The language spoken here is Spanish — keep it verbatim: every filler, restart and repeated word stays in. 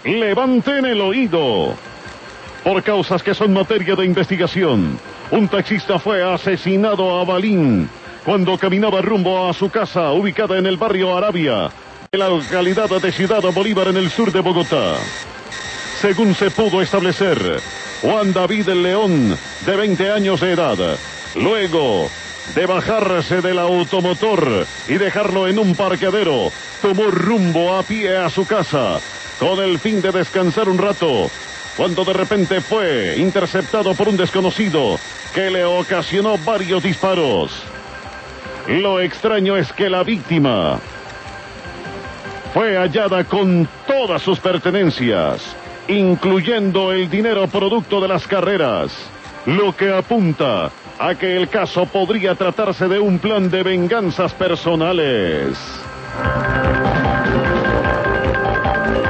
Levanten el oído. Por causas que son materia de investigación, un taxista fue asesinado a balín cuando caminaba rumbo a su casa ubicada en el barrio Arabia, en la localidad de Ciudad Bolívar, en el sur de Bogotá. Según se pudo establecer, Juan David León, de veinte años de edad, luego de bajarse del automotor y dejarlo en un parqueadero, tomó rumbo a pie a su casa con el fin de descansar un rato, cuando de repente fue interceptado por un desconocido que le ocasionó varios disparos. Lo extraño es que la víctima fue hallada con todas sus pertenencias, incluyendo el dinero producto de las carreras, lo que apunta a que el caso podría tratarse de un plan de venganzas personales.